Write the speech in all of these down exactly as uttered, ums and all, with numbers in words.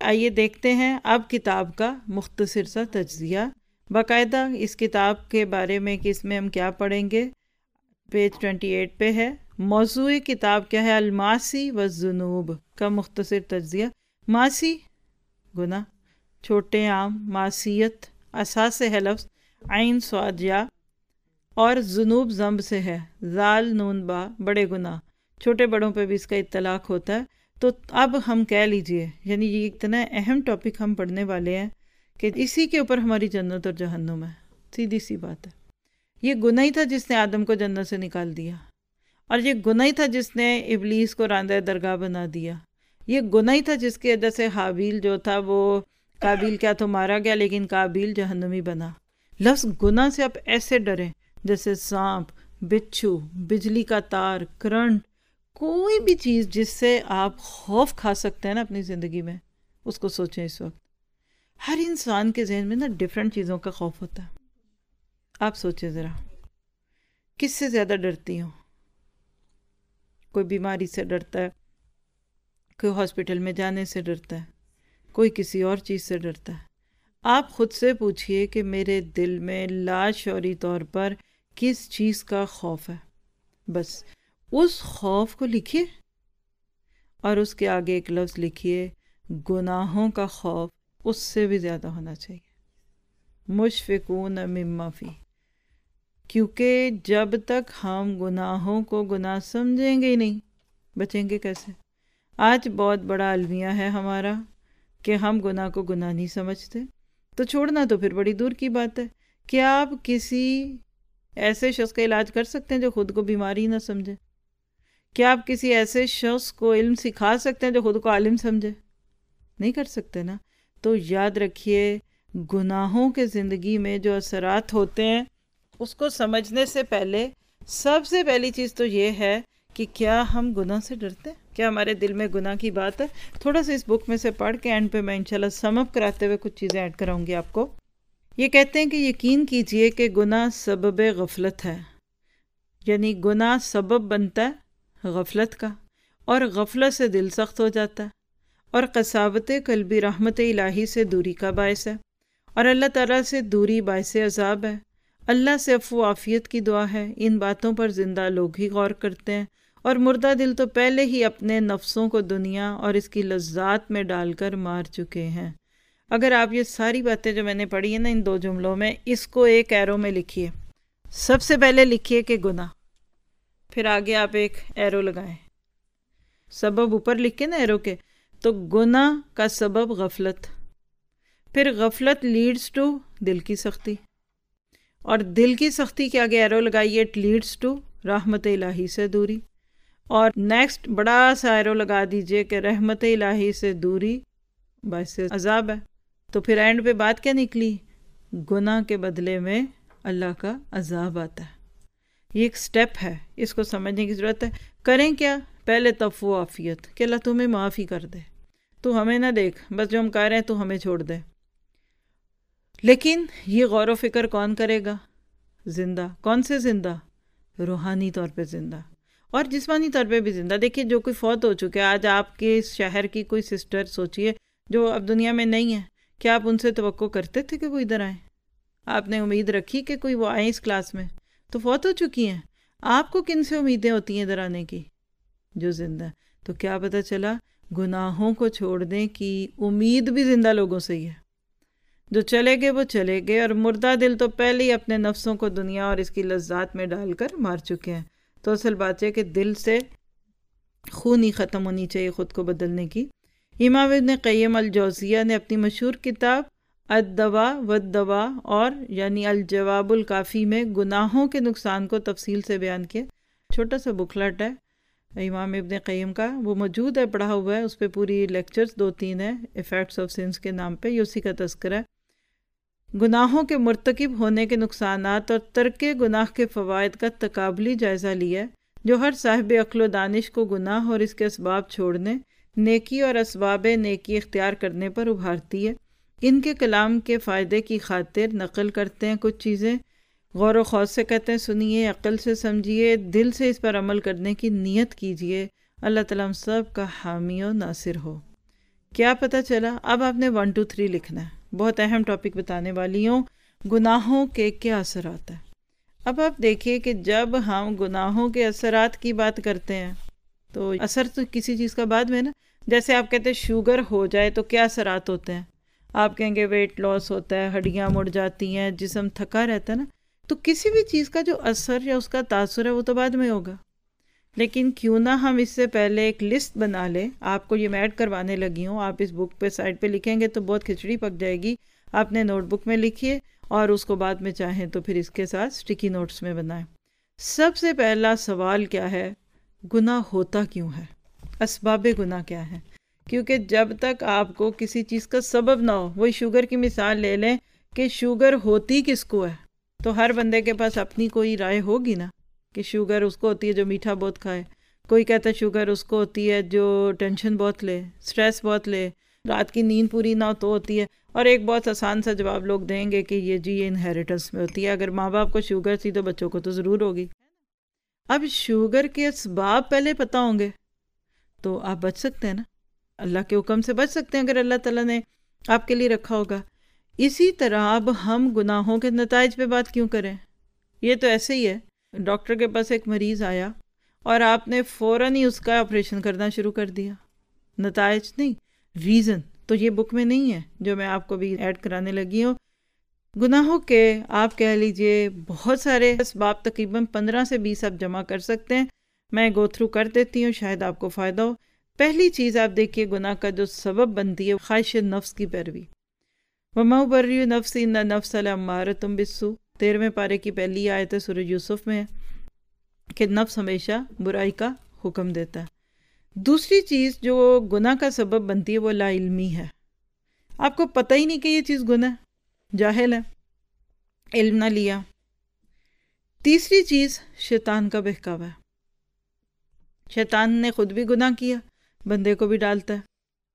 آئیے دیکھتے ہیں اب کتاب کا مختصر سا تجزیہ، باقاعدہ اس کتاب کے بارے میں کہ اس میں ہم کیا پڑھیں گے۔ پیج اٹھائیس پہ ہے، موضوع کتاب کیا ہے؟ المعاصی والذنوب کا مختصر تجزیہ۔ معاصی گناہ، چھوٹے عام، معصیت اساس ہے لفظ عین صاد یا، اور ذنوب ذنب سے ہے ذال نون با، بڑے گناہ، چھوٹے بڑوں پہ بھی اس کا اطلاق ہوتا ہے۔ تو اب ہم کہہ لیجئے، یعنی یہ اتنا اہم ٹاپک ہم پڑھنے والے ہیں کہ اسی کے اوپر ہماری جنت اور جہنم ہے، سیدھی سی بات ہے۔ یہ گناہ ہی تھا جس نے آدم کو جنت سے نکال دیا، اور یہ گناہ ہی تھا جس نے ابلیس کو راندہ درگاہ بنا دیا، یہ گناہ ہی تھا جس کی وجہ سے حابیل جو تھا وہ قابیل کیا تو مارا گیا، لیکن قابیل جہنمی بنا۔ لفظ گناہ سے آپ ایسے ڈریں جیسے سانپ، بچھو، بجلی کا تار، کرنٹ، کوئی بھی چیز جس سے آپ خوف کھا سکتے ہیں نا اپنی زندگی میں، اس کو سوچیں۔ اس وقت ہر انسان کے ذہن میں نا ڈیفرنٹ چیزوں کا خوف ہوتا ہے۔ آپ سوچیں ذرا، کس سے زیادہ ڈرتی ہوں؟ کوئی بیماری سے ڈرتا ہے، کوئی ہاسپٹل میں جانے سے ڈرتا ہے، کوئی کسی اور چیز سے ڈرتا ہے۔ آپ خود سے پوچھئے کہ میرے دل میں لاشعوری طور پر کس چیز کا خوف ہے؟ بس اس خوف کو لکھیے، اور اس کے آگے ایک لفظ لکھیے، گناہوں کا خوف اس سے بھی زیادہ ہونا چاہیے۔ مشفقون مما فی، کیونکہ جب تک ہم گناہوں کو گناہ سمجھیں گے ہی نہیں، بچیں گے کیسے؟ آج بہت بڑا المیہ ہے ہمارا کہ ہم گناہ کو گناہ نہیں سمجھتے، تو چھوڑنا تو پھر بڑی دور کی بات ہے۔ کیا آپ کسی ایسے شخص کا علاج کر سکتے ہیں جو خود کو بیماری نہ سمجھے؟ کیا آپ کسی ایسے شخص کو علم سکھا سکتے ہیں جو خود کو عالم سمجھے؟ نہیں کر سکتے نا۔ تو یاد رکھیے، گناہوں کے زندگی میں جو اثرات ہوتے ہیں اس کو سمجھنے سے پہلے سب سے پہلی چیز تو یہ ہے کہ کیا ہم گناہ سے ڈرتے ہیں؟ کیا ہمارے دل میں گناہ کی بات ہے؟ تھوڑا سا اس بک میں سے پڑھ کے اینڈ پہ میں انشاءاللہ سم اپ کراتے ہوئے کچھ چیزیں ایڈ کراؤں گی آپ کو۔ یہ کہتے ہیں کہ یقین کیجئے کہ گناہ سبب غفلت ہے، یعنی گناہ سبب بنتا ہے غفلت کا، اور غفلت سے دل سخت ہو جاتا ہے، اور قساوت قلبی رحمت الہی سے دوری کا باعث ہے، اور اللہ تعالیٰ سے دوری باعث عذاب ہے۔ اللہ سے عفو و عافیت کی دعا ہے۔ ان باتوں پر زندہ لوگ ہی غور کرتے ہیں، اور مردہ دل تو پہلے ہی اپنے نفسوں کو دنیا اور اس کی لذات میں ڈال کر مار چکے ہیں۔ اگر آپ یہ ساری باتیں جو میں نے پڑھی ہیں نا ان دو جملوں میں، اس کو ایک ایرو میں لکھیے۔ سب سے پہلے لکھیے کہ گناہ، پھر آگے آپ ایک ایرو لگائیں، سبب اوپر لکھ کے نا ایرو کے، تو گناہ کا سبب غفلت، پھر غفلت لیڈز ٹو دل کی سختی، اور دل کی سختی کے آگے ایرو لگائیے اٹ لیڈز ٹو رحمت الہی سے دوری، اور نیکسٹ بڑا سا ایرو لگا دیجئے کہ رحمت الہی سے دوری باعث عذاب ہے۔ تو پھر اینڈ پہ بات کیا نکلی؟ گناہ کے بدلے میں اللہ کا عذاب آتا ہے۔ یہ ایک سٹیپ ہے، اس کو سمجھنے کی ضرورت ہے۔ کریں کیا؟ پہلے عفو و عافیت، کہ اللہ تمہیں معافی کر دے، تو ہمیں نہ دیکھ، بس جو ہم کہہ رہے ہیں تو ہمیں چھوڑ دے۔ لیکن یہ غور و فکر کون کرے گا؟ زندہ۔ کون سے زندہ؟ روحانی طور پہ زندہ، اور جسمانی طور پہ بھی زندہ۔ دیکھیے جو کوئی فوت ہو چکے، آج آپ کے شہر کی کوئی سسٹر سوچئے جو اب دنیا میں نہیں ہے، کیا آپ ان سے توقع کرتے تھے کہ وہ ادھر آئیں؟ آپ نے امید رکھی کہ کوئی وہ آئیں اس کلاس میں؟ تو فوت ہو چکی ہیں۔ آپ کو کن سے امیدیں ہوتی ہیں ادھر آنے کی؟ جو زندہ ہے۔ تو کیا پتہ چلا؟ گناہوں کو چھوڑنے کی امید بھی زندہ لوگوں سے ہی ہے۔ جو چلے گئے وہ چلے گئے، اور مردہ دل تو پہلے ہی اپنے نفسوں کو دنیا اور اس کی لذات میں ڈال کر مار چکے ہیں۔ تو اصل بات ہے کہ دل سے خون ہی ختم ہونی چاہیے خود کو بدلنے کی۔ امام ابن قیم الجوزیہ نے اپنی مشہور کتاب الدواء والدواء اور یعنی الجواب الکافی میں گناہوں کے نقصان کو تفصیل سے بیان کیا۔ چھوٹا سا بکلٹ ہے امام ابن قیم کا، وہ موجود ہے، پڑھا ہوا ہے، اس پہ پوری لیکچرز دو تین ہیں، ایفیکٹس آف سنس کے نام پہ، یہ اسی کا تذکرہ ہے۔ گناہوں کے مرتکب ہونے کے نقصانات اور ترک گناہ کے فوائد کا تقابلی جائزہ لیا، جو ہر صاحب عقل و دانش کو گناہ اور اس کے اسباب چھوڑنے، نیکی اور اسباب نیکی اختیار کرنے پر ابھارتی ہے۔ ان کے کلام کے فائدے کی خاطر نقل کرتے ہیں کچھ چیزیں، غور و خوض سے کہتے ہیں سنیے، عقل سے سمجھیے، دل سے اس پر عمل کرنے کی نیت کیجیے۔ اللہ تعالیٰ ہم سب کا حامی و ناصر ہو۔ کیا پتہ چلا؟ اب آپ نے ون ٹو تھری لکھنا ہے. بہت اہم ٹاپک بتانے والی ہوں، گناہوں کے کیا اثرات ہیں. اب آپ دیکھیے کہ جب ہم گناہوں کے اثرات کی بات کرتے ہیں تو اثر تو کسی چیز کا بعد میں نا. جیسے آپ کہتے ہیں شوگر ہو جائے تو کیا اثرات ہوتے ہیں؟ آپ کہیں گے ویٹ لاس ہوتا ہے، ہڈیاں مڑ جاتی ہیں، جسم تھکا رہتا ہے نا. تو کسی بھی چیز کا جو اثر یا اس کا تاثر ہے وہ تو بعد میں ہوگا. لیکن کیوں نہ ہم اس سے پہلے ایک لسٹ بنا لیں. آپ کو یہ میں ایڈ کروانے لگی ہوں، آپ اس بک پہ سائڈ پہ لکھیں گے تو بہت کھچڑی پک جائے گی. آپ نے نوٹ بک میں لکھیے اور اس کو بعد میں چاہیں تو پھر اس کے ساتھ سٹیکی نوٹس میں بنائیں. سب سے پہلا سوال کیا ہے؟ گناہ ہوتا کیوں ہے؟ اسباب گناہ کیا ہے؟ کیونکہ جب تک آپ کو کسی چیز کا سبب نہ ہو، وہی شوگر کی مثال لے لیں کہ شوگر ہوتی کس کو ہے، تو ہر بندے کے پاس اپنی کوئی رائے ہوگی نا کہ شوگر اس کو ہوتی ہے جو میٹھا بہت کھائے. کوئی کہتا ہے شوگر اس کو ہوتی ہے جو ٹینشن بہت لے، سٹریس بہت لے، رات کی نیند پوری نہ ہو تو ہوتی ہے. اور ایک بہت آسان سا جواب لوگ دیں گے کہ یہ جی یہ انہیریٹنس میں ہوتی ہے. اگر ماں باپ کو شوگر تھی تو بچوں کو تو ضرور ہوگی. اب شوگر کے اسباب پہلے پتہ ہوں گے تو آپ بچ سکتے ہیں نا، اللہ کے حکم سے بچ سکتے ہیں اگر اللہ تعالیٰ نے آپ کے لیے رکھا ہوگا. اسی طرح اب ہم گناہوں کے نتائج پہ بات کیوں کریں؟ یہ تو ایسے ہی ہے. ڈاکٹر کے پاس ایک مریض آیا اور آپ نے فوراً ہی اس کا آپریشن کرنا شروع کر دیا. نتائج نہیں، ریزن تو یہ بک میں نہیں ہے جو میں آپ کو بھی ایڈ کرانے لگی ہوں. گناہوں کے آپ کہہ لیجئے بہت سارے اسباب، تقریباً پندرہ سے بیس آپ جمع کر سکتے ہیں. میں گو تھرو کر دیتی ہوں، شاید آپ کو فائدہ ہو. پہلی چیز آپ دیکھیے گناہ کا جو سبب بنتی ہے خواہش نفس کی پیروی. وَمَا أُبَرِّئُ نَفْسِي إِنَّ النَّفْسَ لَأَمَّارَةٌ بِالسُّوءِ، تیرہویں پارے کی پہلی آیت ہے سورہ یوسف میں کہ نفس ہمیشہ برائی کا حکم دیتا ہے. دوسری چیز جو گناہ کا سبب بنتی ہے وہ لا علمی ہے. آپ کو پتہ ہی نہیں کہ یہ چیز گناہ ہے، جاہل ہے، علم نہ لیا. تیسری چیز شیطان کا بہکاوا ہے. شیطان نے خود بھی گناہ کیا، بندے کو بھی ڈالتا ہے.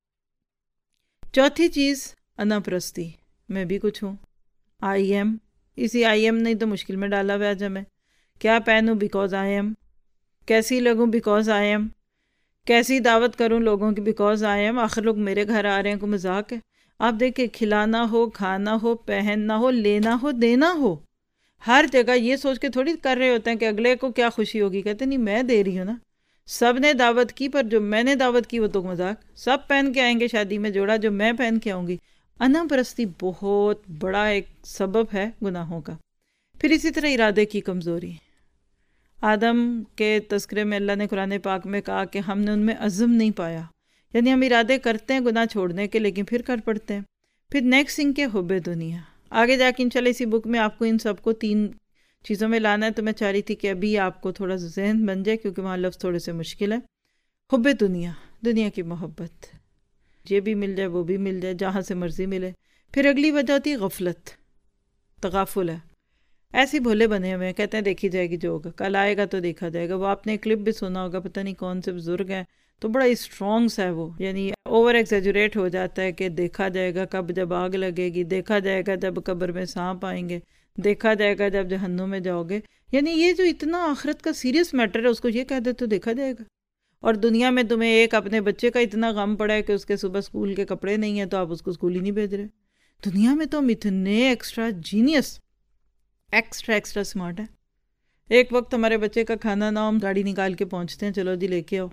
چوتھی چیز انا پرستی، میں بھی کچھ ہوں، آئی ایم. اسی آئی ایم نے تو مشکل میں ڈالا ہوا آج ہمیں. کیا پہنوں بیکاز آئی ایم، کیسی لگوں بیکاز آئی ایم، کیسی دعوت کروں لوگوں کی بیکاز آئی ایم. آخر لوگ میرے گھر آ رہے ہیں، کوئی مذاق ہے؟ آپ دیکھیں کھلانا ہو، کھانا ہو، پہننا ہو، لینا ہو، دینا ہو، ہر جگہ یہ سوچ کے تھوڑی کر رہے ہوتے ہیں کہ اگلے کو کیا خوشی ہوگی. کہتے نہیں میں دے رہی ہوں نا، سب نے دعوت کی پر جو میں نے دعوت کی وہ تو مذاق. سب پہن کے آئیں گے شادی میں جوڑا، جو میں پہن کے آؤں گی. انا پرستی بہت بڑا ایک سبب ہے گناہوں کا. پھر اسی طرح ارادے کی کمزوری. آدم کے تذکرے میں اللہ نے قرآن پاک میں کہا کہ ہم نے ان میں عزم نہیں پایا، یعنی ہم ارادے کرتے ہیں گناہ چھوڑنے کے لیکن پھر کر پڑتے ہیں. پھر نیکسٹ تھنگ کے حب دنیا. آگے جا کے انشاءاللہ اسی بک میں آپ کو ان سب کو تین چیزوں میں لانا ہے، تو میں چاہ رہی تھی کہ ابھی آپ کو تھوڑا سا ذہن بن جائے کیونکہ وہاں لفظ تھوڑے سے مشکل ہے. حب دنیا، دنیا کی محبت، یہ بھی مل جائے وہ بھی مل جائے، جہاں سے مرضی ملے. پھر اگلی وجہ ہوتی ہے غفلت، تغافل ہے. ایسے بھولے بنے ہوئے ہیں، کہتے ہیں دیکھی جائے گی جو ہوگا، کل آئے گا تو دیکھا جائے گا. وہ آپ نے کلپ بھی سنا ہوگا، پتہ نہیں کون سے بزرگ ہیں، تو بڑا اسٹرانگ سا ہے وہ، یعنی اوور ایگزیجریٹ ہو جاتا ہے کہ دیکھا جائے گا کب جب آگ لگے گی، دیکھا جائے گا جب قبر میں سانپ آئیں گے، دیکھا جائے گا جب جہنم میں جاؤ گے. یعنی یہ جو اتنا آخرت کا سیریس میٹر ہے اس کو یہ کہہ دے تو دیکھا جائے گا. اور دنیا میں تمہیں ایک اپنے بچے کا اتنا غم پڑا ہے کہ اس کے صبح اسکول کے کپڑے نہیں ہیں تو آپ اس کو اسکول ہی نہیں بھیج رہے. دنیا میں تو ہم اتنے extra genius, extra extra smart ہیں. ایک وقت ہمارے بچے کا کھانا نہ، ہم گاڑی نکال کے پہنچتے ہیں، چلو جی لے کے آؤ.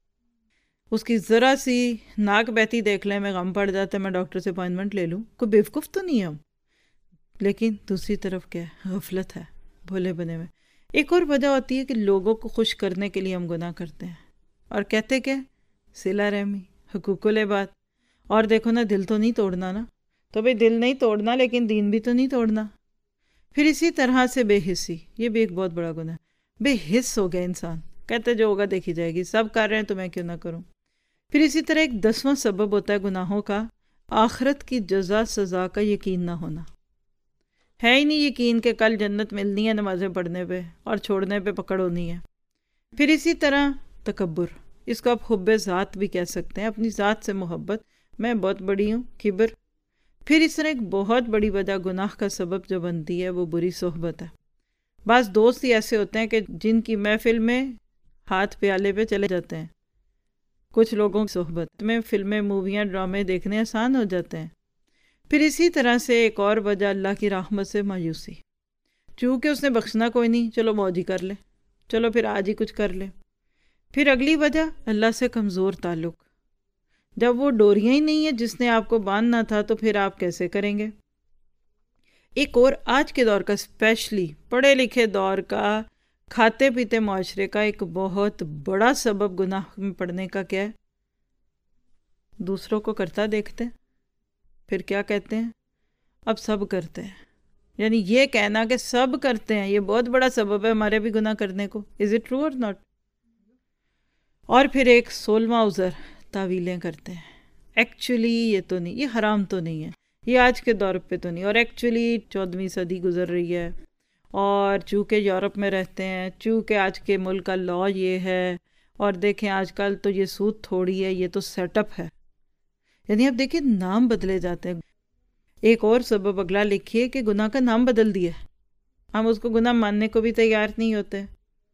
اس کی ذرا سی ناک بہتی دیکھ لیں میں غم پڑ جاتا ہے، میں ڈاکٹر سے اپائنٹمنٹ لے لوں. کوئی بیوقوف تو نہیں ہے ہم. لیکن دوسری طرف کیا ہے؟ غفلت ہے، بھولے بنے ہوئے. ایک اور وجہ ہوتی ہے کہ لوگوں کو خوش کرنے کے لیے ہم گناہ کرتے ہیں، اور کہتے کیا؟ صلہ رحمی، حقوق العباد. اور دیکھو نا، دل تو نہیں توڑنا نا، تو بھئی دل نہیں توڑنا لیکن دین بھی تو نہیں توڑنا. پھر اسی طرح سے بے حسی، یہ بھی ایک بہت بڑا گناہ. بے حس ہو گیا انسان، کہتے جو ہوگا دیکھی جائے گی، سب کر رہے ہیں تو میں کیوں نہ کروں. پھر اسی طرح ایک دسواں سبب ہوتا ہے گناہوں کا، آخرت کی جزا سزا کا یقین نہ ہونا. ہے ہی نہیں یقین کہ کل جنت ملنی ہے نمازیں پڑھنے پہ اور چھوڑنے پہ پکڑ ہونی ہے. پھر اسی طرح تکبر، اس کو آپ حب ذات بھی کہہ سکتے ہیں، اپنی ذات سے محبت، میں بہت بڑی ہوں، کبر. پھر اس طرح ایک بہت بڑی وجہ گناہ کا سبب جو بنتی ہے وہ بری صحبت ہے. بعض دوست ہی ایسے ہوتے ہیں کہ جن کی محفل میں ہاتھ پیالے پہ چلے جاتے ہیں، کچھ لوگوں کی صحبت میں فلمیں، موویاں، ڈرامے دیکھنے آسان ہو جاتے ہیں۔ پھر اسی طرح سے ایک اور وجہ اللہ کی رحمت سے مایوسی، چونکہ اس نے بخشنا کوئی نہیں، چلو موج ہی کر لے، چلو پھر آج ہی کچھ کر لے۔ پھر اگلی وجہ اللہ سے کمزور تعلق، جب وہ ڈوریاں ہی نہیں ہیں جس نے آپ کو باندھنا تھا تو پھر آپ کیسے کریں گے۔ ایک اور آج کے دور کا، اسپیشلی پڑھے لکھے دور کا، کھاتے پیتے معاشرے کا ایک بہت بڑا سبب گناہ میں پڑنے کا کیا ہے؟ دوسروں کو کرتا دیکھتے ہیں، پھر کیا کہتے ہیں؟ اب سب کرتے ہیں، یعنی یہ کہنا کہ سب کرتے ہیں یہ بہت بڑا سبب ہے ہمارے بھی گناہ کرنے کو۔ از اٹ ٹرو اور ناٹ؟ اور پھر ایک سولہواں عذر، تعویلیں کرتے ہیں۔ ایکچولی یہ تو نہیں، یہ حرام تو نہیں ہے، یہ آج کے دور پہ تو نہیں، اور ایکچولی چودہویں صدی گزر رہی ہے، اور چونکہ یورپ میں رہتے ہیں، چونکہ آج کے ملک کا لا یہ ہے، اور دیکھیں آج کل تو یہ سود تھوڑی ہے، یہ تو سیٹ اپ ہے۔ یعنی اب دیکھیں نام بدلے جاتے ہیں۔ ایک اور سبب اگلا لکھیے کہ گناہ کا نام بدل دیا، ہم اس کو گناہ ماننے کو بھی تیار نہیں ہوتے۔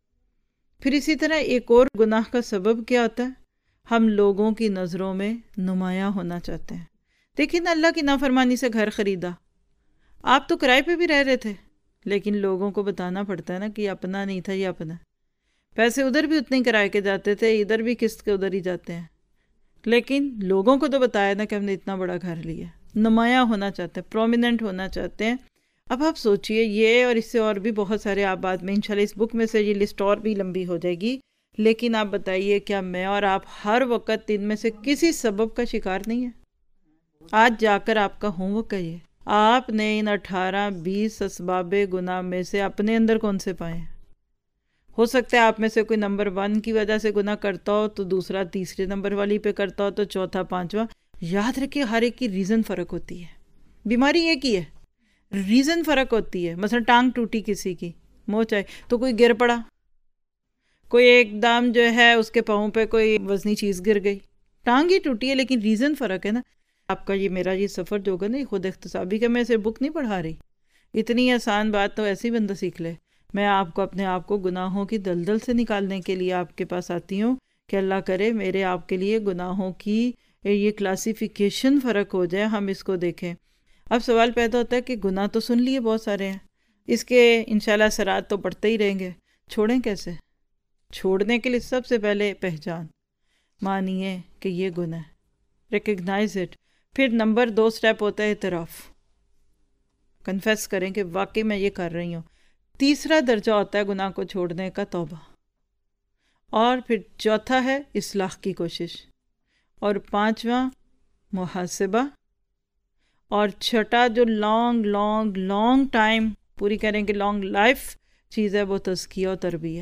پھر اسی طرح ایک اور گناہ کا سبب کیا ہوتا ہے؟ ہم لوگوں کی نظروں میں نمایاں ہونا چاہتے ہیں۔ دیکھیں نا، اللہ کی نافرمانی سے گھر خریدا، آپ تو کرائے پہ بھی رہ رہے تھے، لیکن لوگوں کو بتانا پڑتا ہے نا کہ یہ اپنا نہیں تھا، یہ اپنا۔ پیسے ادھر بھی اتنے کرائے کے جاتے تھے، ادھر بھی قسط کے ادھر ہی جاتے ہیں، لیکن لوگوں کو تو بتایا نا کہ ہم نے اتنا بڑا گھر لیا۔ نمایاں ہونا چاہتے ہیں، پرومیننٹ ہونا چاہتے ہیں۔ اب آپ سوچئے یہ اور اس سے اور بھی بہت سارے، آپ بعد میں انشاءاللہ اس بک میں سے یہ لسٹ اور بھی لمبی ہو جائے گی، لیکن آپ بتائیے کیا میں اور آپ ہر وقت ان میں سے کسی سبب کا شکار نہیں ہے؟ آج جا کر آپ کا ہوم ورک ہے یہ، آپ نے ان اٹھارہ بیس اسباب گناہ میں سے اپنے اندر کون سے پائے ہیں؟ ہو سکتا ہے آپ میں سے کوئی نمبر ون کی وجہ سے گناہ کرتا ہو، تو دوسرا تیسرے نمبر والی پہ کرتا ہو، تو چوتھا پانچواں۔ یاد رکھیے ہر ایک کی ریزن فرق ہوتی ہے، بیماری ایک ہی ہے، ریزن فرق ہوتی ہے۔ مثلا ٹانگ ٹوٹی کسی کی، موچ آئی تو کوئی گر پڑا، کوئی ایک دم جو ہے اس کے پاؤں پہ کوئی وزنی چیز گر گئی، ٹانگ ہی ٹوٹی ہے لیکن ریزن فرق ہے نا۔ آپ کا یہ میرا یہ سفر جو ہوگا نا، یہ خود اختصابی کا، میں اسے بک نہیں پڑھا رہی، اتنی آسان بات تو ایسے ہی بندہ سیکھ لے۔ میں آپ کو اپنے آپ کو گناہوں کی دلدل سے نکالنے کے لیے آپ کے پاس آتی ہوں کہ اللہ کرے میرے آپ کے لیے گناہوں کی یہ کلاسیفیکیشن فرق ہو جائے، ہم اس کو دیکھیں۔ اب سوال پیدا ہوتا ہے کہ گناہ تو سن لیے بہت سارے ہیں، اس کے انشاءاللہ اثرات تو پڑتے ہی رہیں گے، چھوڑیں کیسے؟ چھوڑنے کے لیے سب سے پہلے پہچان، مانیے کہ یہ گناہ ہے، ریکگنائز اٹ۔ پھر نمبر دو سٹیپ ہوتا ہے اعتراف، کنفیس کریں کہ واقعی میں یہ کر رہی ہوں۔ تیسرا درجہ ہوتا ہے گناہ کو چھوڑنے کا توبہ، اور پھر چوتھا ہے اصلاح کی کوشش، اور پانچواں محاسبہ، اور چھٹا جو لانگ لانگ لانگ ٹائم پوری کریں کہ لانگ لائف چیز ہے، وہ تزکیہ و تربیہ۔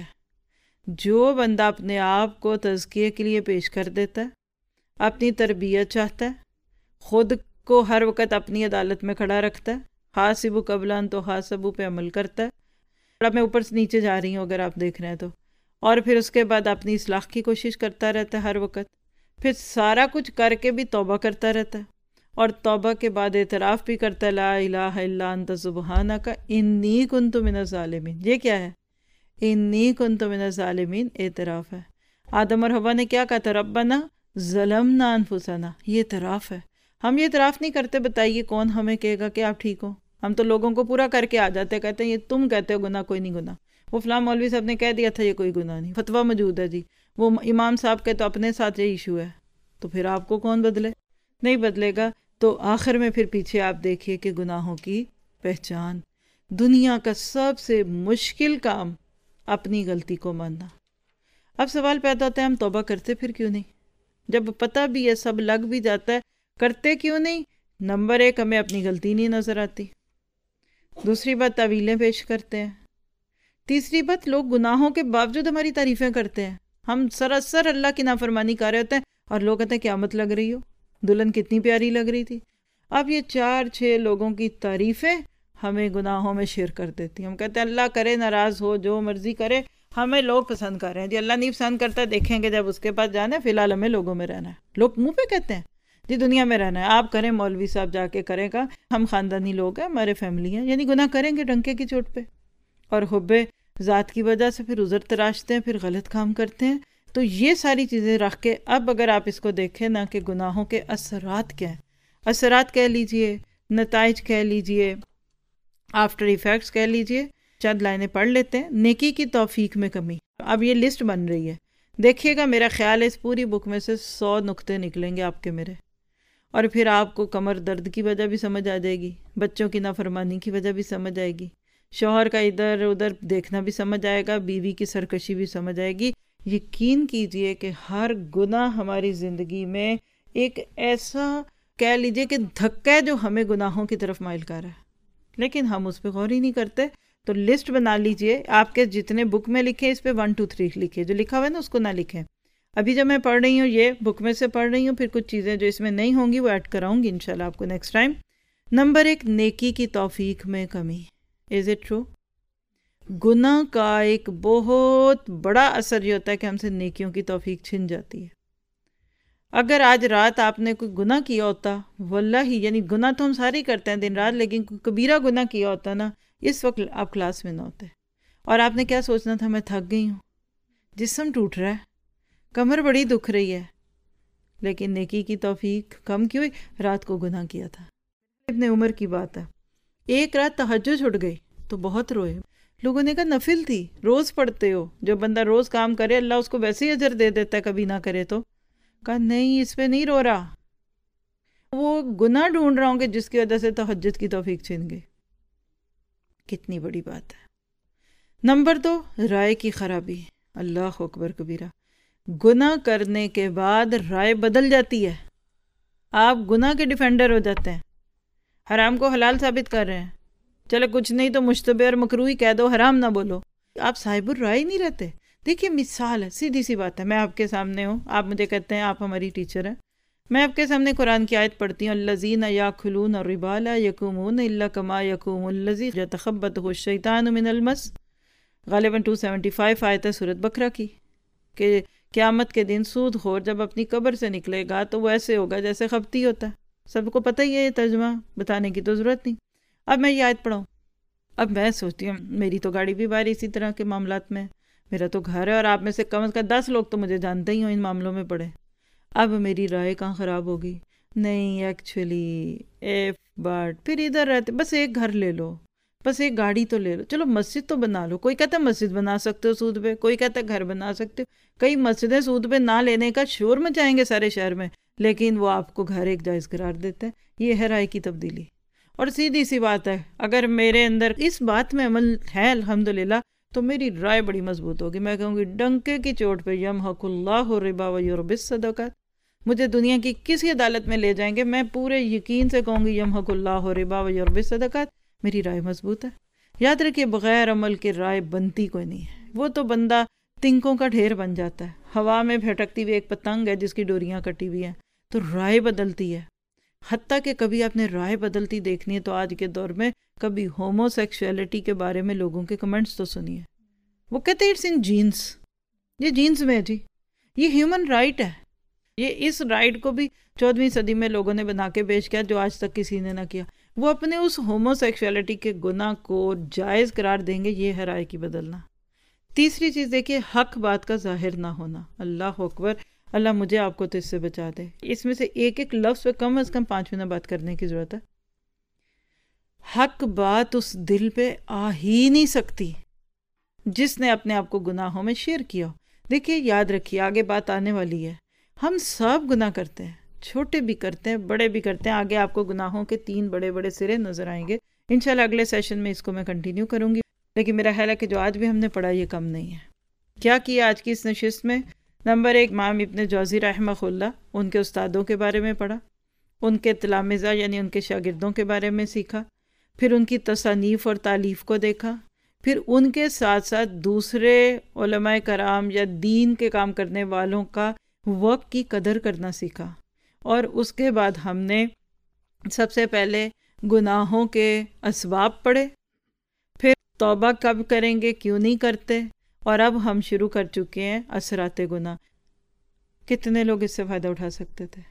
جو بندہ اپنے آپ کو تزکیے کے لیے پیش کر دیتا ہے، اپنی تربیت چاہتا ہے، خود کو ہر وقت اپنی عدالت میں کھڑا رکھتا ہے، حاسبو قبل ان تحاسبو پہ عمل کرتا ہے، اب میں اوپر سے نیچے جا رہی ہوں اگر آپ دیکھ رہے ہیں تو، اور پھر اس کے بعد اپنی اصلاح کی کوشش کرتا رہتا ہے ہر وقت، پھر سارا کچھ کر کے بھی توبہ کرتا رہتا ہے، اور توبہ کے بعد اعتراف بھی کرتا ہے لا الہ الا انت سبحانک انی کنت من الظالمین۔ یہ کیا ہے؟ انی کنت من الظالمین، اعتراف ہے۔ آدم اور حوا نے کیا کہا تھا؟ ربنا ظلمنا انفسنا، یہ اعتراف ہے۔ ہم یہ اعتراف نہیں کرتے، بتائیے کون ہمیں کہے گا کہ آپ ٹھیک ہو؟ ہم تو لوگوں کو پورا کر کے آ جاتے، کہتے ہیں یہ تم کہتے ہو گناہ، کوئی نہیں گناہ، وہ فلاں مولوی صاحب نے کہہ دیا تھا یہ کوئی گناہ نہیں، فتویٰ موجود ہے جی، وہ امام صاحب کے تو اپنے ساتھ یہ ایشو ہے، تو پھر آپ کو کون بدلے؟ نہیں بدلے گا۔ تو آخر میں پھر پیچھے آپ دیکھیے کہ گناہوں کی پہچان، دنیا کا سب سے مشکل کام اپنی غلطی کو ماننا۔ اب سوال پیدا ہوتا ہے ہم توبہ کرتے پھر کیوں نہیں؟ جب پتہ بھی ہے، سب لگ بھی جاتا ہے، کرتے کیوں نہیں؟ نمبر ایک، ہمیں اپنی غلطی نہیں نظر آتی، دوسری بات تعویلیں پیش کرتے ہیں، تیسری بات لوگ گناہوں کے باوجود ہماری تعریفیں کرتے ہیں، ہم سراسر اللہ کی نافرمانی کر رہے ہوتے ہیں اور لوگ کہتے ہیں قیامت لگ رہی ہو، دلہن کتنی پیاری لگ رہی تھی۔ اب یہ چار چھ لوگوں کی تعریفیں ہمیں گناہوں میں شیر کر دیتی ہیں، ہم کہتے ہیں اللہ کرے ناراض ہو، جو مرضی کرے، ہمیں لوگ پسند کر رہے ہیں جی، اللہ نہیں پسند کرتا، دیکھیں گے جب اس کے پاس جانا ہے، فی الحال ہمیں لوگوں میں رہنا ہے۔ لوگ منہ پہ کہتے ہیں جی دنیا میں رہنا ہے، آپ کریں، مولوی صاحب جا کے کرے گا، ہم خاندانی لوگ ہیں، ہمارے فیملی ہیں، یعنی گناہ کریں گے ڈنکے کی چوٹ پہ، اور حب ذات کی وجہ سے پھر عذر تراشتے ہیں، پھر غلط کام کرتے ہیں۔ تو یہ ساری چیزیں رکھ کے اب اگر آپ اس کو دیکھیں نا کہ گناہوں کے اثرات کیا ہیں، اثرات کہہ لیجئے، نتائج کہہ لیجئے، آفٹر ایفیکٹس کہہ لیجئے، چند لائنیں پڑھ لیتے ہیں۔ نیکی کی توفیق میں کمی، اب یہ لسٹ بن رہی ہے، دیکھیے گا میرا خیال ہے اس پوری بک میں سے سو نقطے نکلیں گے آپ کے میرے، اور پھر آپ کو کمر درد کی وجہ بھی سمجھ آ جائے گی، بچوں کی نافرمانی کی وجہ بھی سمجھ آئے گی، شوہر کا ادھر ادھر دیکھنا بھی سمجھ آئے گا، بیوی کی سرکشی بھی سمجھ آئے گی۔ یقین کیجئے کہ ہر گناہ ہماری زندگی میں ایک ایسا کہہ لیجئے کہ دھکا ہے جو ہمیں گناہوں کی طرف مائل کر رہا ہے، لیکن ہم اس پہ غور ہی نہیں کرتے۔ تو لسٹ بنا لیجئے، آپ کے جتنے بک میں لکھے اس پہ ون ٹو تھری لکھے، جو لکھا ہوا ہے نا اس کو نہ لکھیں۔ ابھی جب میں پڑھ رہی ہوں یہ بک میں سے پڑھ رہی ہوں، پھر کچھ چیزیں جو اس میں نہیں ہوں گی وہ ایڈ کراؤں گی انشاءاللہ آپ کو نیکسٹ ٹائم۔ نمبر ایک، نیکی کی توفیق میں کمی۔ Is it true? گناہ کا ایک بہت بڑا اثر یہ ہوتا ہے کہ ہم سے نیکیوں کی توفیق چھن جاتی ہے۔ اگر آج رات آپ نے کوئی گناہ کیا ہوتا، واللہ ہی یعنی گناہ تو ہم سارے ہی کرتے ہیں دن رات، لیکن کوئی کبیرہ گناہ کیا ہوتا نا، اس وقت آپ کلاس میں نہ ہوتے، اور آپ نے کیا سوچنا تھا، میں تھک گئی ہوں، جسم ٹوٹ رہا ہے، کمر بڑی دکھ رہی ہے، لیکن نیکی کی توفیق کم کیوں ہوئی؟ رات کو گناہ کیا تھا۔ ابن عمر کی بات ہے، ایک رات تہجد چھٹ گئی تو بہت روئے، لوگوں نے کہا نفل تھی، روز پڑھتے ہو، جو بندہ روز کام کرے اللہ اس کو ویسے ہی اجر دے دیتا ہے، کبھی نہ کرے تو۔ کہا نہیں، اس پہ نہیں رو رہا، وہ گناہ ڈھونڈ رہا ہوں کہ جس کی وجہ سے تہجد کی توفیق چھن گئی۔ کتنی بڑی بات ہے۔ نمبر دو، رائے کی خرابی۔ اللہ اکبر کبیرہ، گناہ کرنے کے بعد رائے بدل جاتی ہے، آپ گناہ کے ڈیفینڈر ہو جاتے ہیں، حرام کو حلال ثابت کر رہے ہیں، چلے کچھ نہیں تو مشتبہ اور مکروہی کہہ دو، حرام نہ بولو، آپ صاحب الرائے نہیں رہتے۔ دیکھیے مثال ہے، سیدھی سی بات ہے، میں آپ کے سامنے ہوں، آپ مجھے کہتے ہیں آپ ہماری ٹیچر ہیں، میں آپ کے سامنے قرآن کی آیت پڑھتی ہوں، الذین یاکلون الربا لا یقومون الا کما یقوم الذی یتخبطہ الشیطان من المس، غالباً دو سو پچہتر آیت ہے سورۃ بقرہ کی، کہ قیامت کے دن سود خور جب اپنی قبر سے نکلے گا تو وہ ایسے ہوگا جیسے خبطی ہوتا ہے، سب کو پتہ ہی ہے، یہ ترجمہ بتانے کی تو ضرورت نہیں۔ اب میں یہ آیت پڑھاؤں، اب میں سوچتی ہوں میری تو گاڑی بھی باہر اسی طرح کے معاملات میں، میرا تو گھر ہے، اور آپ میں سے کم از کم دس لوگ تو مجھے جانتے ہی ہوں ان معاملوں میں پڑے، اب میری رائے کہاں خراب ہوگی؟ نہیں ایکچولی ایف بٹ پھر ادھر رہتے، بس ایک گھر لے لو، بس ایک گاڑی تو لے لو، چلو مسجد تو بنا لو، کوئی کہتا ہے مسجد بنا سکتے ہو سود پہ، کوئی کہتا ہے گھر بنا سکتے ہو، کئی مسجدیں سود پہ نہ لینے کا شور مچائیں گے سارے شہر میں، لیکن وہ آپ کو گھر ایک جائز قرار دیتے ہیں۔ یہ ہے رائے کی تبدیلی۔ اور سیدھی سی بات ہے، اگر میرے اندر اس بات میں عمل ہے الحمدللہ تو میری رائے بڑی مضبوط ہوگی، میں کہوں گی ڈنکے کی چوٹ پہ یمحق اللہ الربا ویربی الصدقات، مجھے دنیا کی کسی عدالت میں لے جائیں گے، میں پورے یقین سے کہوں گی یمحق اللہ الربا ویربی الصدقات، میری رائے مضبوط ہے۔ یاد رکھیے بغیر عمل کے رائے بنتی کوئی نہیں ہے، وہ تو بندہ تنکوں کا ڈھیر بن جاتا ہے، ہوا میں بھٹکتی ہوئی ایک پتنگ ہے جس کی ڈوریاں کٹی ہوئی ہیں، تو رائے بدلتی ہے۔ حتیٰ کہ کبھی آپ نے رائے بدلتی دیکھنی ہے تو آج کے دور میں کبھی ہومو سیکشولیٹی کے بارے میں لوگوں کے کمنٹس تو سنیے، وہ کہتے ہیں اٹس ان جینز، یہ جینز میں ہے جی، یہ ہیومن رائٹ ہے، یہ اس رائٹ کو بھی چودہویں صدی میں لوگوں نے بنا کے پیش کیا جو آج تک کسی نے نہ کیا، وہ اپنے اس ہومو سیکشولیٹی کے گناہ کو جائز قرار دیں گے، یہ ہے رائے کی بدلنا۔ تیسری چیز دیکھیے، حق بات کا ظاہر نہ ہونا۔ اللہ اکبر، اللہ مجھے آپ کو تو اس سے بچا دے، اس میں سے ایک ایک لفظ پہ کم از کم پانچ منٹ بات کرنے کی ضرورت ہے۔ حق بات اس دل پہ آ ہی نہیں سکتی جس نے اپنے آپ کو گناہوں میں شیئر کیا ہو۔ دیکھیے یاد رکھیے آگے بات آنے والی ہے، ہم سب گناہ کرتے ہیں، چھوٹے بھی کرتے ہیں بڑے بھی کرتے ہیں، آگے آپ کو گناہوں کے تین بڑے بڑے سرے نظر آئیں گے، انشاءاللہ اگلے سیشن میں اس کو میں کنٹینیو کروں گی، لیکن میرا خیال ہے کہ جو آج بھی ہم نے پڑھا یہ کم نہیں ہے۔ کیا کیا آج کی اس نشست میں؟ نمبر ایک، امام ابن جوزی رحمہ اللہ، ان کے استادوں کے بارے میں پڑھا، ان کے تلامذہ یعنی ان کے شاگردوں کے بارے میں سیکھا، پھر ان کی تصانیف اور تالیف کو دیکھا، پھر ان کے ساتھ ساتھ دوسرے علماء کرام یا دین کے کام کرنے والوں کا وقت کی قدر کرنا سیکھا، اور اس کے بعد ہم نے سب سے پہلے گناہوں کے اسباب پڑھے، پھر توبہ کب کریں گے، کیوں نہیں کرتے، اور اب ہم شروع کر چکے ہیں اثرات گناہ۔ کتنے لوگ اس سے فائدہ اٹھا سکتے تھے؟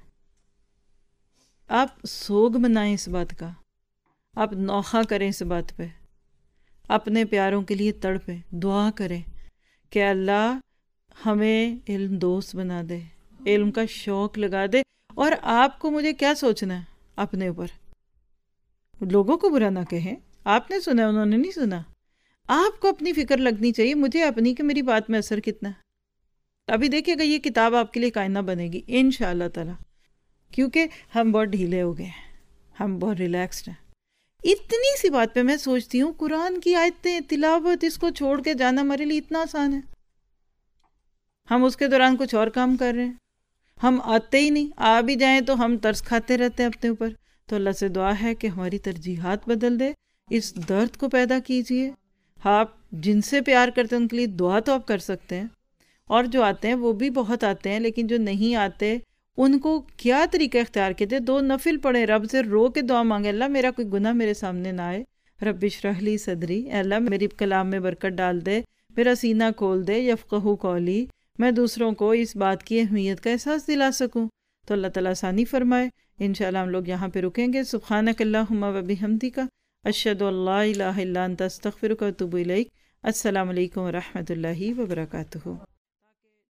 آپ سوگ منائیں اس بات کا، آپ نوخہ کریں اس بات پہ، اپنے پیاروں کے لیے تڑپیں، دعا کریں کہ اللہ ہمیں علم دوست بنا دے، علم کا شوق لگا دے. اور آپ کو مجھے کیا سوچنا ہے اپنے اوپر؟ لوگوں کو برا نہ کہیں، آپ نے سنا انہوں نے نہیں سنا. آپ کو اپنی فکر لگنی چاہیے، مجھے اپنی کہ میری بات میں اثر کتنا ہے. ابھی دیکھیے گا یہ کتاب آپ کے لیے کائنہ بنے گی انشاءاللہ تعالی، کیونکہ ہم بہت ڈھیلے ہو گئے ہیں، ہم بہت ریلیکسڈ ہیں. اتنی سی بات پہ میں سوچتی ہوں قرآن کی آیتیں تلاوت اس کو چھوڑ کے جانا ہمارے لیے اتنا آسان ہے. ہم اس کے دوران کچھ اور کام کر رہے ہیں، ہم آتے ہی نہیں، آ بھی جائیں تو ہم ترس کھاتے رہتے ہیں اپنے اوپر. تو اللہ سے دعا ہے کہ ہماری ترجیحات بدل دے، اس درد کو پیدا کیجئے. آپ جن سے پیار کرتے ہیں ان کے لیے دعا تو آپ کر سکتے ہیں، اور جو آتے ہیں وہ بھی بہت آتے ہیں، لیکن جو نہیں آتے ان کو کیا طریقہ اختیار کیتے؟ دو نفل پڑھیں، رب سے رو کے دعا مانگے، اللہ میرا کوئی گناہ میرے سامنے نہ آئے، رب اشرح لی صدری، اے اللہ میری کلام میں برکت ڈال دے، میرا سینہ کھول دے، یفقہوا قولی، میں دوسروں کو اس بات کی اہمیت کا احساس دلا سکوں. تو اللہ تعالیٰ آسانی فرمائے. انشاءاللہ ہم لوگ یہاں پہ رکیں گے. سبحانک اللہم و بحمدک، اشہد ان لا الہ الا انت، استغفرک و اتوب الیک. السلام علیکم و رحمۃ اللہ وبرکاتہ.